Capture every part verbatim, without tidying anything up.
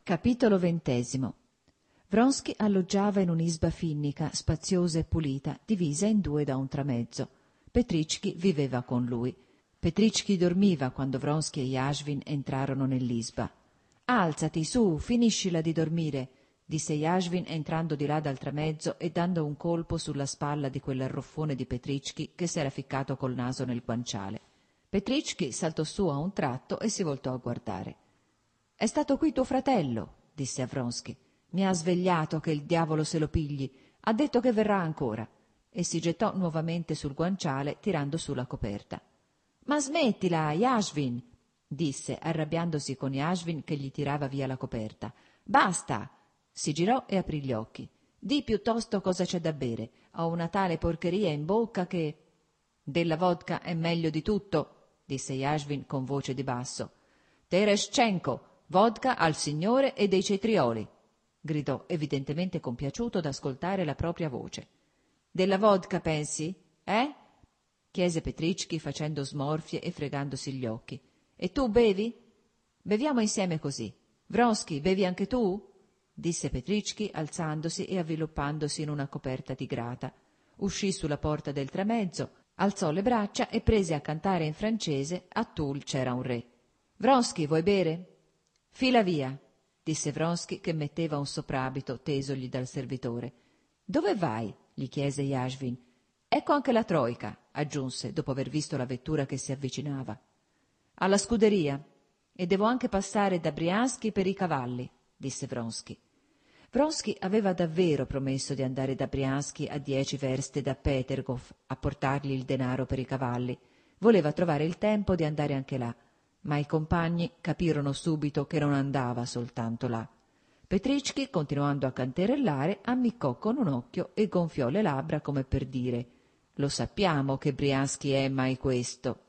Capitolo ventesimo. Vronsky alloggiava in un'isba finnica, spaziosa e pulita, divisa in due da un tramezzo. Petričky viveva con lui. Petričky dormiva quando Vronsky e Yashvin entrarono nell'isba. «Alzati, su, finiscila di dormire», disse Yashvin entrando di là dal tramezzo e dando un colpo sulla spalla di quell'arruffone di Petričky che s'era ficcato col naso nel guanciale. Petričky saltò su a un tratto e si voltò a guardare. «È stato qui tuo fratello», disse a Vronsky. «Mi ha svegliato che il diavolo se lo pigli. Ha detto che verrà ancora». E si gettò nuovamente sul guanciale tirando su la coperta. «Ma smettila, Yashvin», disse, arrabbiandosi con Yashvin che gli tirava via la coperta. «Basta!» Si girò e aprì gli occhi. «Di piuttosto cosa c'è da bere. Ho una tale porcheria in bocca che...» «Della vodka è meglio di tutto», disse Yashvin con voce di basso. «Tereschenko, vodka al signore e dei cetrioli», gridò, evidentemente compiaciuto d'ascoltare la propria voce. «Della vodka, pensi? Eh?» chiese Petričky facendo smorfie e fregandosi gli occhi. «E tu bevi?» «Beviamo insieme così. Vronsky, bevi anche tu?» disse Petričky alzandosi e avviluppandosi in una coperta tigrata. Uscì sulla porta del tramezzo, alzò le braccia e prese a cantare in francese «A Toul c'era un re». «Vronsky, vuoi bere?» «Fila via», disse Vronsky che metteva un soprabito tesogli dal servitore. «Dove vai?» gli chiese Yashvin. «Ecco anche la troika», aggiunse, dopo aver visto la vettura che si avvicinava. «Alla scuderia. E devo anche passare da Briansky per i cavalli», disse Vronsky. Vronsky aveva davvero promesso di andare da Briansky a dieci verste da Petergov a portargli il denaro per i cavalli. Voleva trovare il tempo di andare anche là, ma i compagni capirono subito che non andava soltanto là. Petričky, continuando a canterellare, ammiccò con un occhio e gonfiò le labbra come per dire «Lo sappiamo che Briansky è mai questo».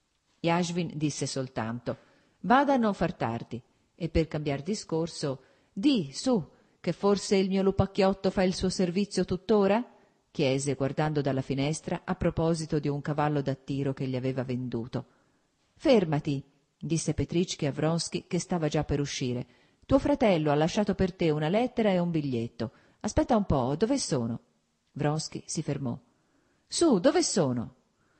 Yashvin disse soltanto «Vada a non far tardi» e per cambiar discorso «Di, su, che forse il mio lupacchiotto fa il suo servizio tuttora?» chiese guardando dalla finestra a proposito di un cavallo da tiro che gli aveva venduto. «Fermati», disse Petričky a Vronsky che stava già per uscire. «Tuo fratello ha lasciato per te una lettera e un biglietto. Aspetta un po', dove sono?» Vronsky si fermò. «Su, dove sono?»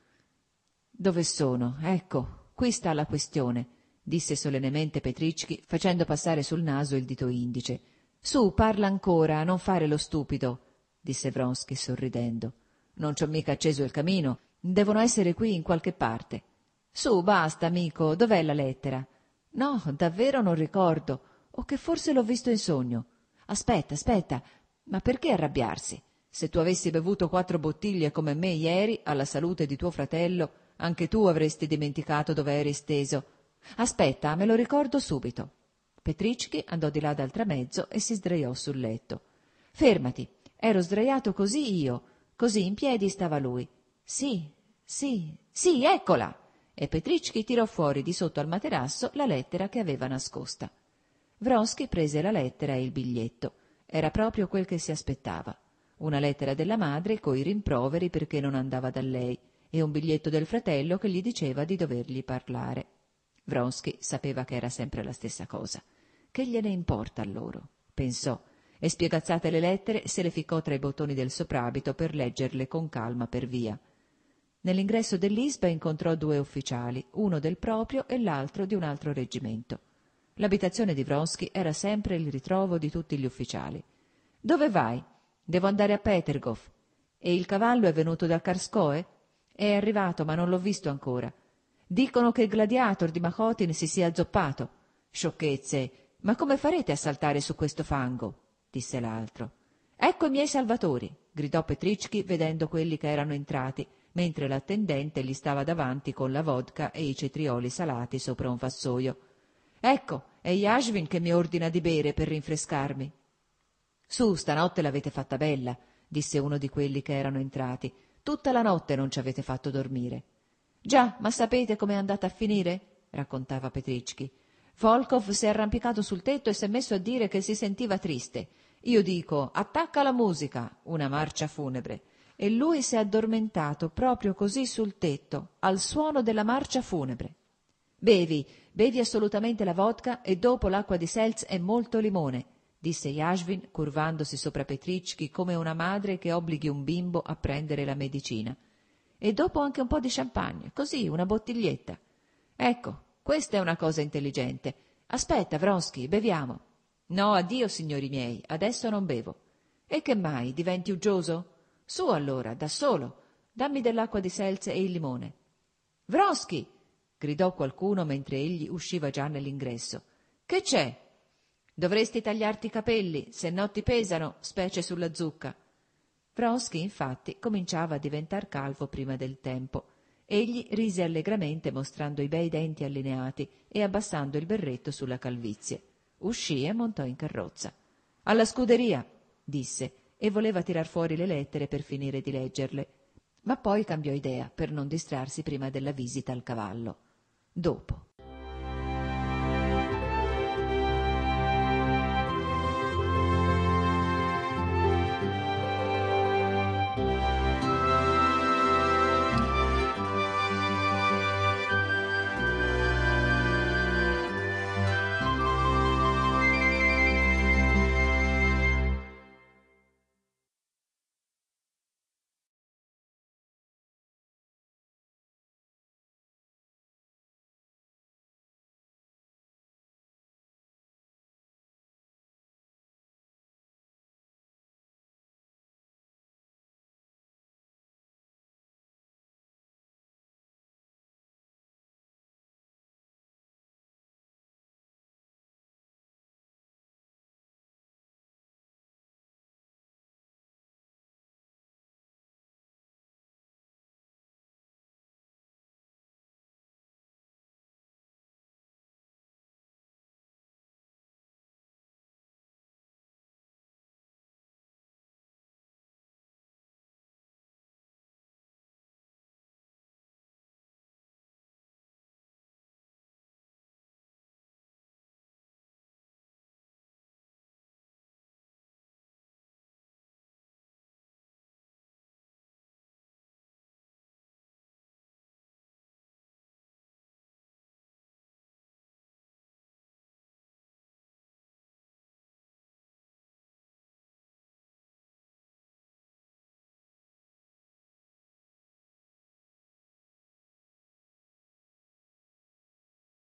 «Dove sono? Ecco, qui sta la questione», disse solennemente Petričky facendo passare sul naso il dito indice. «Su, parla ancora, non fare lo stupido», disse Vronsky sorridendo. «Non ci ho mica acceso il camino, devono essere qui in qualche parte». «Su, basta, amico, dov'è la lettera?» «No, davvero non ricordo, o che forse l'ho visto in sogno. Aspetta, aspetta, ma perché arrabbiarsi? Se tu avessi bevuto quattro bottiglie come me ieri, alla salute di tuo fratello, anche tu avresti dimenticato dove eri steso. Aspetta, me lo ricordo subito». Petričky andò di là dal tramezzo e si sdraiò sul letto. «Fermati, ero sdraiato così io, così in piedi stava lui. Sì, sì, sì, eccola!» E Petričky tirò fuori di sotto al materasso la lettera che aveva nascosta. Vronsky prese la lettera e il biglietto. Era proprio quel che si aspettava. Una lettera della madre coi rimproveri perché non andava da lei e un biglietto del fratello che gli diceva di dovergli parlare. Vronsky sapeva che era sempre la stessa cosa. Che gliene importa a loro? Pensò, e spiegazzate le lettere se le ficcò tra i bottoni del soprabito per leggerle con calma per via. Nell'ingresso dell'isba incontrò due ufficiali, uno del proprio e l'altro di un altro reggimento. L'abitazione di Vronsky era sempre il ritrovo di tutti gli ufficiali. «Dove vai?» «Devo andare a Petergov». «E il cavallo è venuto da Karskoe?» «È arrivato, ma non l'ho visto ancora». «Dicono che il gladiator di Machotin si sia azzoppato». «Sciocchezze! Ma come farete a saltare su questo fango?» disse l'altro. «Ecco i miei salvatori», gridò Petričky vedendo quelli che erano entrati, mentre l'attendente gli stava davanti con la vodka e i cetrioli salati sopra un vassoio. «Ecco, è Yashvin che mi ordina di bere per rinfrescarmi». «Su, stanotte l'avete fatta bella», disse uno di quelli che erano entrati. «Tutta la notte non ci avete fatto dormire». «Già, ma sapete com'è andata a finire?» raccontava Petričky. «Volkov si è arrampicato sul tetto e si è messo a dire che si sentiva triste. Io dico, attacca la musica, una marcia funebre. E lui si è addormentato proprio così sul tetto, al suono della marcia funebre». Bevi, bevi assolutamente la vodka e dopo l'acqua di seltz e molto limone, disse Yashvin, curvandosi sopra Petrichky come una madre che obblighi un bimbo a prendere la medicina. E dopo anche un po' di champagne, così, una bottiglietta. Ecco, questa è una cosa intelligente. Aspetta, Vronsky, beviamo. No, addio, signori miei, adesso non bevo. E che mai, diventi uggioso? Su allora, da solo. Dammi dell'acqua di seltz e il limone. Vronsky! Gridò qualcuno mentre egli usciva già nell'ingresso. Che c'è? Dovresti tagliarti i capelli, se no ti pesano, specie sulla zucca. Vronsky, infatti, cominciava a diventar calvo prima del tempo. Egli rise allegramente mostrando i bei denti allineati e abbassando il berretto sulla calvizie. Uscì e montò in carrozza. Alla scuderia, disse, e voleva tirar fuori le lettere per finire di leggerle. Ma poi cambiò idea per non distrarsi prima della visita al cavallo. Dopo.